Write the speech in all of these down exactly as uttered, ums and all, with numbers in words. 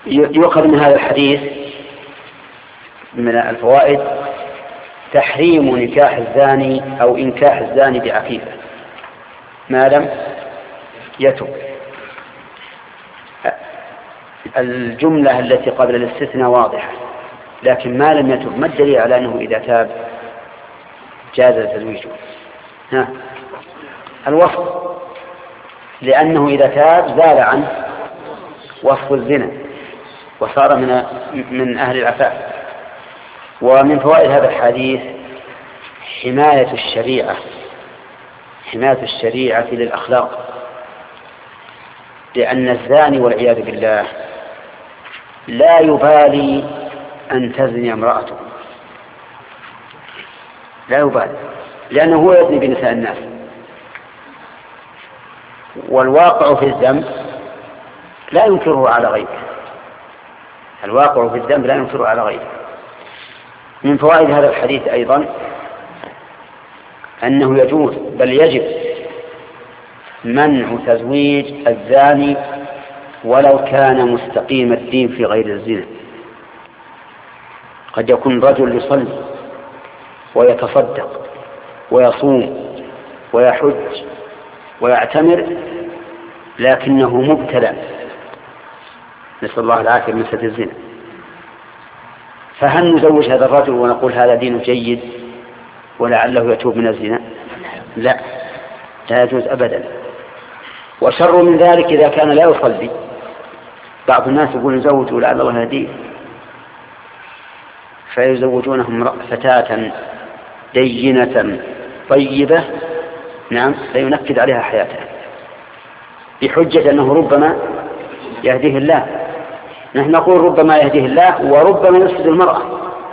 يؤخذ من هذا الحديث من الفوائد تحريم نكاح الزاني أو إنكاح الزاني بعفيفة ما لم يتب. الجملة التي قبل الاستثناء واضحة، لكن ما لم يتب ما الدليل على أنه إذا تاب جاز تزويجه؟ ها الوصف، لأنه إذا تاب زال عنه وصف الزنا وصار من من أهل العفاف. ومن فوائد هذا الحديث حماية الشريعة حماية الشريعة للأخلاق، لأن الزاني والعياذ بالله لا يبالي أن تزني امرأته، لا يبالي، لأنه هو يزني بنساء الناس. والواقع في الذنب لا ينكره على غيره، الواقع في الذنب لا ينكره على غيره. من فوائد هذا الحديث أيضا أنه يجوز بل يجب منع تزويج الزاني ولو كان مستقيم الدين في غير الزنا. قد يكون رجل يصلي ويتصدق ويصوم ويحج ويعتمر لكنه مبتلى نسأل الله العافية من فتنة الزنا، فهل نزوج هذا الرجل ونقول هذا دين جيد ولعله يتوب من الزنا؟ لا، لا يجوز أبدا. وشر من ذلك إذا كان لا يصلي، بعض الناس يقول نزوج ولعل الله هديه، فيزوجونهم فتاة دينة طيبة نعم لا ينكد عليها حياتها بحجة أنه ربما يهديه الله. نحن نقول ربما يهديه الله وربما يفسد المرأة،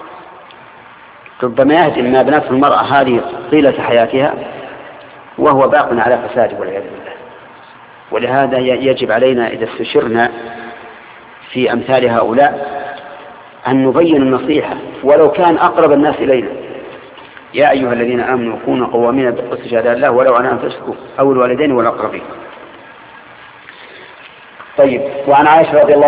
ربما يهدي ما بنفس المرأة هذه طيلة حياتها وهو باق على فساده والعياذ بالله. ولهذا يجب علينا إذا استشرنا في أمثال هؤلاء أن نبين النصيحة ولو كان أقرب الناس إلينا. يا أيها الذين آمنوا كونوا قوامين بالقسط شهداء الله ولو على أنفسكم أو الوالدين والأقربين. طيب، وعن عائشة رضي الله